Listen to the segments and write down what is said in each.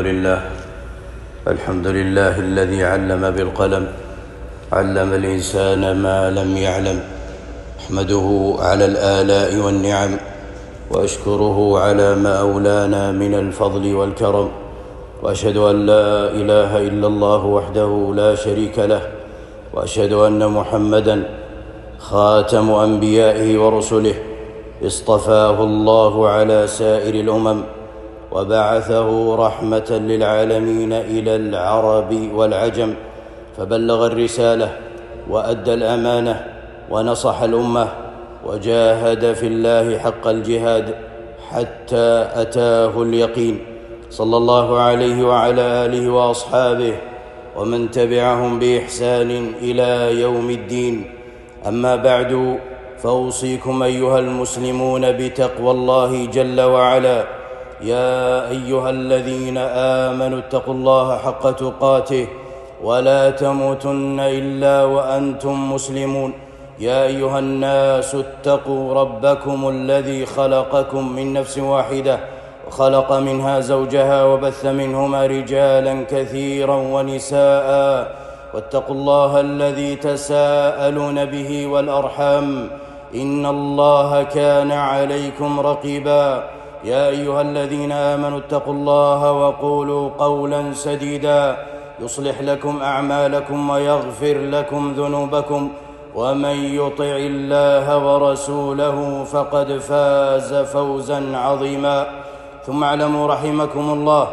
الحمد لله الذي علم بالقلم، علم الإنسان ما لم يعلم. أحمده على الآلاء والنعم، وأشكره على ما أولانا من الفضل والكرم، وأشهد أن لا إله إلا الله وحده لا شريك له، وأشهد أن محمدًا خاتم أنبيائه ورسله، اصطفاه الله على سائر الأمم، وبعثه رحمة للعالمين إلى العرب والعجم، فبلغ الرسالة وأدى الأمانة ونصح الأمة، وجاهد في الله حق الجهاد حتى أتاه اليقين، صلى الله عليه وعلى آله وأصحابه ومن تبعهم بإحسان إلى يوم الدين. أما بعد، فأوصيكم أيها المسلمون بتقوى الله جل وعلا. يا أيها الذين آمنوا اتقوا الله حق تقاته ولا تموتن إلا وأنتم مسلمون. يا أيها الناس اتقوا ربكم الذي خلقكم من نفس واحدة، وخلق منها زوجها، وبث منهما رجالا كثيرا ونساء، واتقوا الله الذي تساءلون به والأرحام، إن الله كان عليكم رقيبا. يا أيها الذين آمنوا اتقوا الله وقولوا قولا سديدا يصلح لكم أعمالكم ويغفر لكم ذنوبكم، ومن يطع الله ورسوله فقد فاز فوزا عظيما. ثم اعلموا رحمكم الله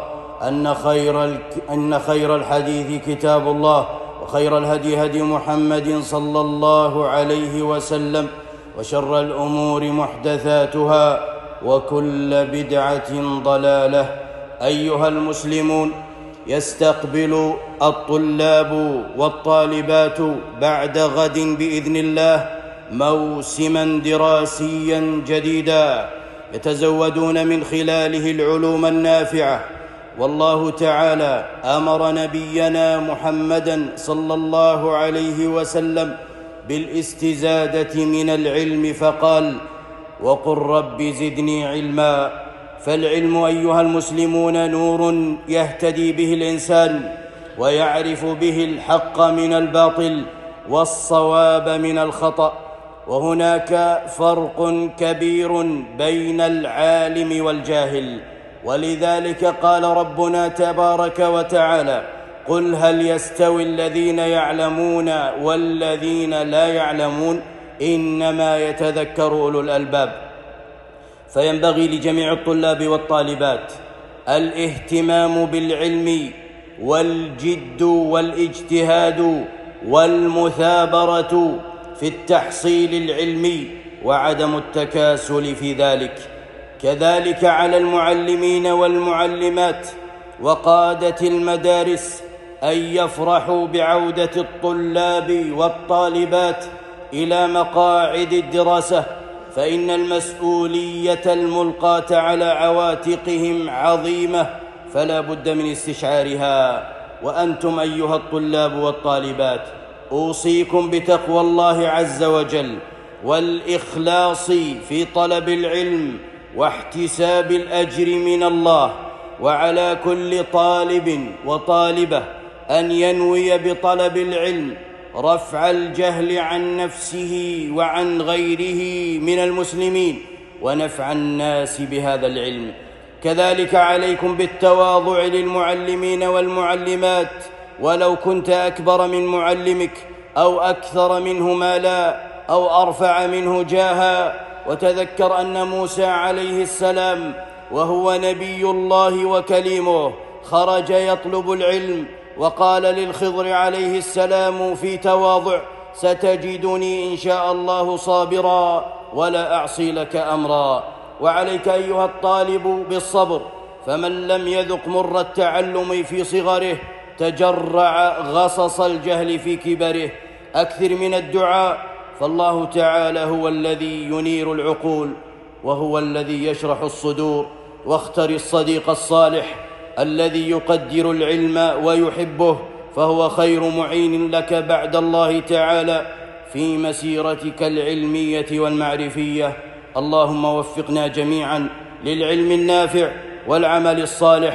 أن خير الحديث كتاب الله، وخير الهدي هدي محمد صلى الله عليه وسلم، وشر الأمور محدثاتها، وكل بدعة ضلالة. أيها المسلمون، يستقبل الطلاب والطالبات بعد غد بإذن الله موسما دراسيا جديدا يتزودون من خلاله العلوم النافعة، والله تعالى أمر نبينا محمدًا صلى الله عليه وسلم بالاستزادة من العلم فقال: وقل رب زدني علما. فالعلم أيها المسلمون نور يهتدي به الإنسان، ويعرف به الحق من الباطل والصواب من الخطأ. وهناك فرق كبير بين العالم والجاهل، ولذلك قال ربنا تبارك وتعالى: قل هل يستوي الذين يعلمون والذين لا يعلمون إنما يتذكر أولو الألباب. فينبغي لجميع الطلاب والطالبات الاهتمام بالعلم والجد والاجتهاد والمثابرة في التحصيل العلمي، وعدم التكاسل في ذلك. كذلك على المعلمين والمعلمات وقادة المدارس أن يفرحوا بعودة الطلاب والطالبات إلى مقاعد الدراسة، فإن المسؤولية الملقاة على عواتقهم عظيمة، فلا بد من استشعارها. وأنتم أيها الطلاب والطالبات، أوصيكم بتقوى الله عز وجل والإخلاص في طلب العلم واحتساب الأجر من الله. وعلى كل طالب وطالبة أن ينوي بطلب العلم رفع الجهل عن نفسه وعن غيره من المسلمين، ونفع الناس بهذا العلم. كذلك عليكم بالتواضع للمعلمين والمعلمات، ولو كنت أكبر من معلمك أو أكثر منه مالا أو أرفع منه جاها. وتذكر أن موسى عليه السلام وهو نبي الله وكليمه خرج يطلب العلم، وقال للخضر عليه السلام في تواضع: ستجدني إن شاء الله صابرا ولا أعصي لك أمرا. وعليك أيها الطالب بالصبر، فمن لم يذق مر التعلم في صغره تجرع غصص الجهل في كبره. أكثر من الدعاء، فالله تعالى هو الذي ينير العقول، وهو الذي يشرح الصدور. واختر الصديق الصالح الذي يقدر العلم ويحبه، فهو خير معين لك بعد الله تعالى في مسيرتك العلمية والمعرفية. اللهم وفقنا جميعا للعلم النافع والعمل الصالح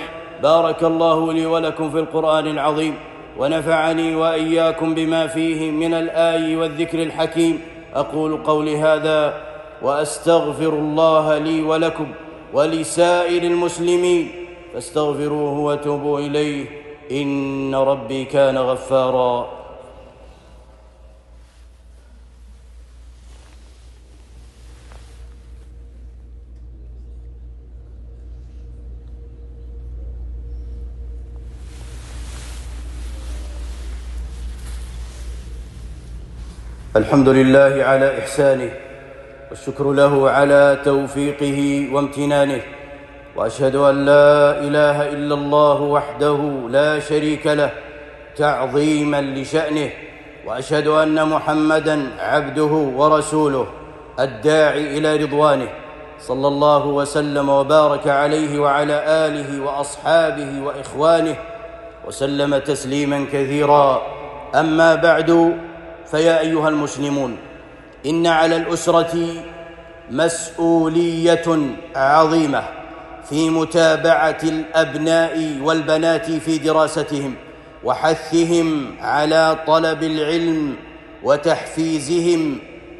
بارك الله لي ولكم في القرآن العظيم، ونفعني وإياكم بما فيه من الآي والذكر الحكيم. أقول قولي هذا وأستغفر الله لي ولكم ولسائر المسلمين، فاستغفروه وتوبوا إليه، إن ربي كان غفارا. الحمد لله على إحسانه، والشكر له على توفيقه وامتنانه، وأشهد أن لا إله إلا الله وحده لا شريك له تعظيما لشأنه، وأشهد أن محمدًا عبده ورسوله الداعي إلى رضوانه، صلى الله وسلم وبارك عليه وعلى آله وأصحابه وإخوانه وسلم تسليما كثيرا. أما بعد، فيا أيها المسلمون، إن على الأسرة مسؤولية عظيمة في متابعة الأبناء والبنات في دراستهم، وحثهم على طلب العلم، وتحفيزهم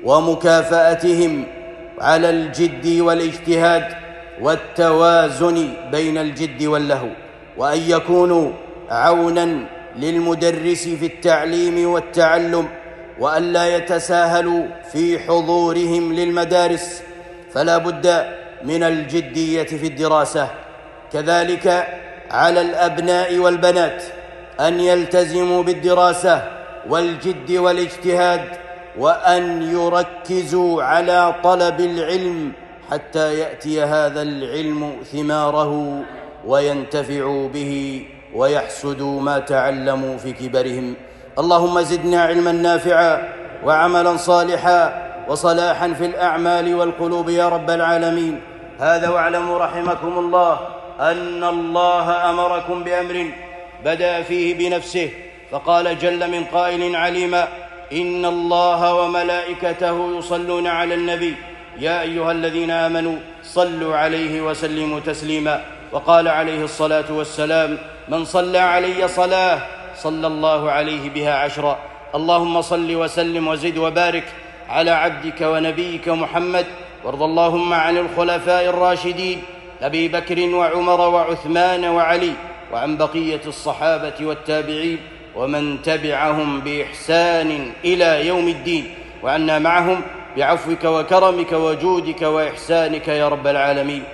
ومكافأتهم على الجد والاجتهاد والتوازن بين الجد واللهو، وأن يكونوا عوناً للمدرس في التعليم والتعلم، وأن لا يتساهلوا في حضورهم للمدارس، فلا بد من الجدية في الدراسة. كذلك على الأبناء والبنات أن يلتزموا بالدراسة والجد والاجتهاد، وأن يركزوا على طلب العلم حتى يأتي هذا العلم ثماره وينتفعوا به ويحصدوا ما تعلموا في كبرهم. اللهم زدنا علما نافعا وعملا صالحا وصلاحا في الأعمال والقلوب يا رب العالمين. هذا واعلموا رحمكم الله أن الله أمركم بأمر بدأ فيه بنفسه، فقال جل من قائل عليما: إن الله وملائكته يصلون على النبي يا أيها الذين آمنوا صلوا عليه وسلموا تسليما. وقال عليه الصلاة والسلام: من صلى علي صلاة صلى الله عليه بها عشرا. اللهم صل وسلم وزد وبارك على عبدك ونبيك محمد، وارض اللهم عن الخلفاء الراشدين أبي بكر وعمر وعثمان وعلي، وعن بقية الصحابة والتابعين ومن تبعهم بإحسان إلى يوم الدين، وعنا معهم بعفوك وكرمك وجودك وإحسانك يا رب العالمين.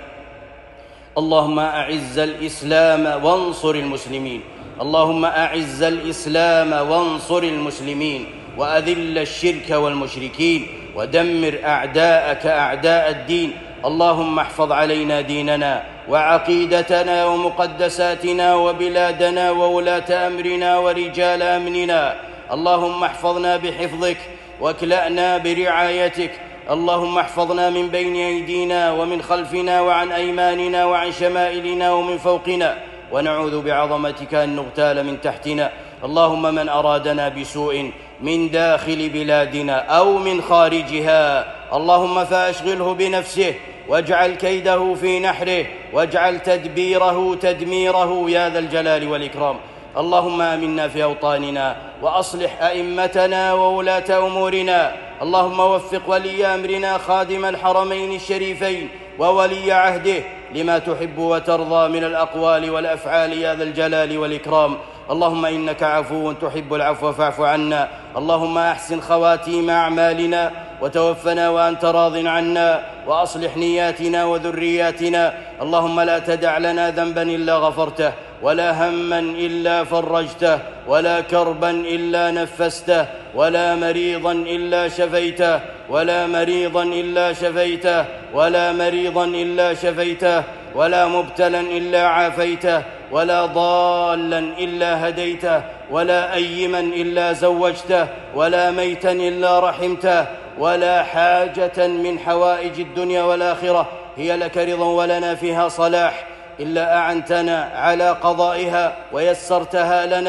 اللهم أعز الإسلام وانصر المسلمين، اللهم أعز الإسلام وانصر المسلمين، وأذل الشرك والمشركين، ودمر أعداءك أعداء الدين. اللهم احفظ علينا ديننا وعقيدتنا ومقدساتنا وبلادنا وولاة أمرنا ورجال أمننا. اللهم احفظنا بحفظك واكلأنا برعايتك. اللهم احفظنا من بين أيدينا ومن خلفنا وعن أيماننا وعن شمائلنا ومن فوقنا، ونعوذ بعظمتك أن نغتال من تحتنا. اللهم من أرادنا بسوء من داخل بلادنا أو من خارجها، اللهم فأشغله بنفسه، واجعل كيده في نحره، واجعل تدبيره تدميره يا ذا الجلال والإكرام. اللهم آمنا في أوطاننا، وأصلح أئمتنا وولاة أمورنا. اللهم وفق ولي أمرنا خادم الحرمين الشريفين وولي عهده لما تحب وترضى من الأقوال والأفعال يا ذا الجلال والإكرام. اللهم إنك عفو تحب العفو فاعف عنا. اللهم أحسن خواتيم أعمالنا، وتوفنا وأنت راض عنا، وأصلح نياتنا وذرياتنا. اللهم لا تدع لنا ذنبا إلا غفرته، ولا هما إلا فرجته، ولا كربا إلا نفسته، ولا مريضا إلا شفيته، ولا مريضا إلا شفيته، ولا مريضا إلا شفيته، ولا مبتلا إلا عافيته، ولا ضالا إلا هديته، ولا أيما إلا زوجته، ولا ميتا إلا رحمته، ولا حاجة من حوائج الدنيا والآخرة هي لك رضا ولنا فيها صلاح إلا أعنتنا على قضائها ويسرتها لنا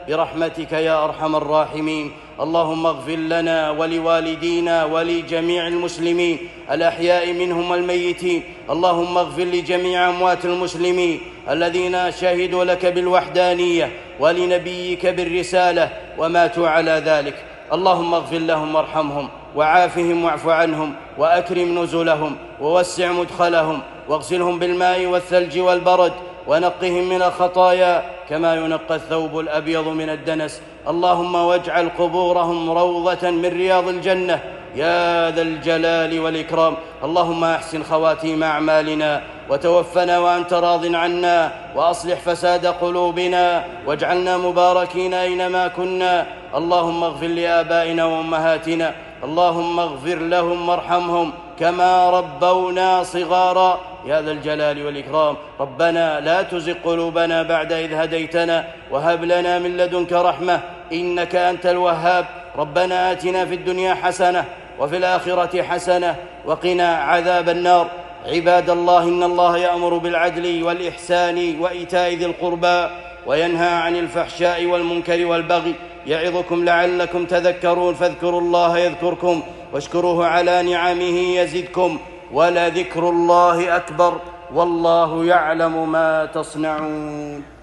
برحمتك يا أرحم الراحمين. اللهم اغفر لنا ولوالدينا ولجميع المسلمين الأحياء منهم والميتين. اللهم اغفر لجميع أموات المسلمين الذين شهدوا لك بالوحدانية ولنبيك بالرسالة وماتوا على ذلك. اللهم اغفر لهم وارحمهم وعافهم واعف عنهم وأكرم نزلهم ووسع مدخلهم واغسلهم بالماء والثلج والبرد ونقهم من الخطايا كما ينقى الثوب الأبيض من الدنس. اللهم واجعل قبورهم روضة من رياض الجنة يا ذا الجلال والإكرام. اللهم أحسن خواتيم أعمالنا وتوفنا وأنت راض عنا وأصلح فساد قلوبنا واجعلنا مباركين أينما كنا. اللهم اغفر لآبائنا وأمهاتنا، اللهم اغفر لهم وارحمهم كما ربونا صغارا يا ذا الجلال والإكرام. ربنا لا تزغ قلوبنا بعد إذ هديتنا وهب لنا من لدنك رحمة إنك أنت الوهاب. ربنا آتنا في الدنيا حسنة وفي الآخرة حسنة وقنا عذاب النار. عباد الله، إن الله يأمر بالعدل والإحسان وإيتاء ذي القربى وينهى عن الفحشاء والمنكر والبغي يعظكم لعلكم تذكرون. فاذكروا الله يذكركم واشكروه على نعمه يزدكم ولذكر الله أكبر والله يعلم ما تصنعون.